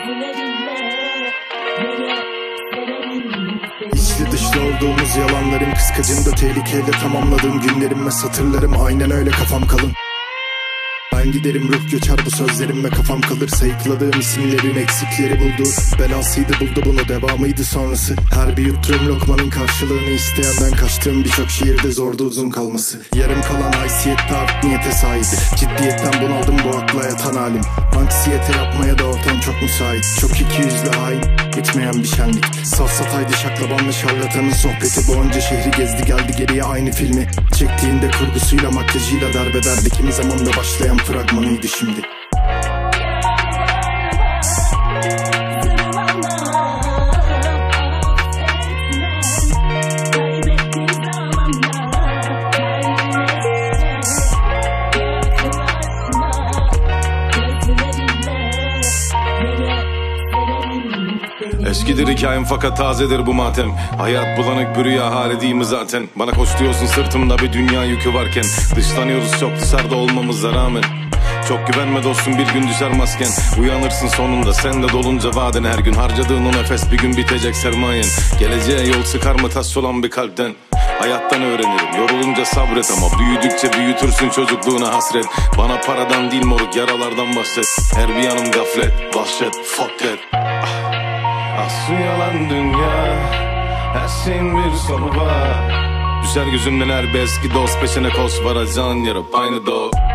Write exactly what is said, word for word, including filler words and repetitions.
İçli dışlı olduğumuz yalanların kıskacında tehlikeyle tamamladığım günlerim ve satırlarım aynen öyle kafam kalın. Ben giderim ruh göçer bu sözlerim ve kafam kalır. Sayıkladığım isimlerin eksikleri buldu. Belasıydı buldu bunu devamıydı sonrası. Her bir yuttuğum lokmanın karşılığını isteyenden kaçtığım birçok şiirde zordu uzun kalması. Yarım kalan haysiyette art niyete sahibi. Ciddiyetten bunaldım bu akla yatan halim. Anksiyete yapmaya da ortam çok müsait. Çok ikiyüzlü hain bitmeyen bir şenlik. Safsataydı şaklabanlı şarlatanın sohbeti. Bu önce şehri gezdi geldi geriye aynı filmi. Çektiğinde kurgusuyla makyajıyla derbederdi. Kimi zaman da başlayan fragmanıydı şimdi. Eskidir hikayem fakat tazedir bu matem. Hayat bulanık bir rüya hali değil mi zaten? Bana koş diyorsun sırtımda bir dünya yükü varken. Dışlanıyoruz çok dışarıda olmamıza rağmen. Çok güvenme dostum bir gün düşer masken. Uyanırsın sonunda sen de dolunca vaden. Her gün harcadığın o nefes bir gün bitecek sermayen. Geleceğe yol sıkar mı tas olan bir kalpten? Hayattan öğrenirim yorulunca sabret ama büyüdükçe büyütürsün çocukluğuna hasret. Bana paradan değil moruk yaralardan bahset. Her bir yanım gaflet, vahşet, fuck that. Ah. Aslı yalan dünya, her şeyin bir sonu var. Düşer gözümden her bir eski dost peşine koş varacağın yarıp aynı doğ.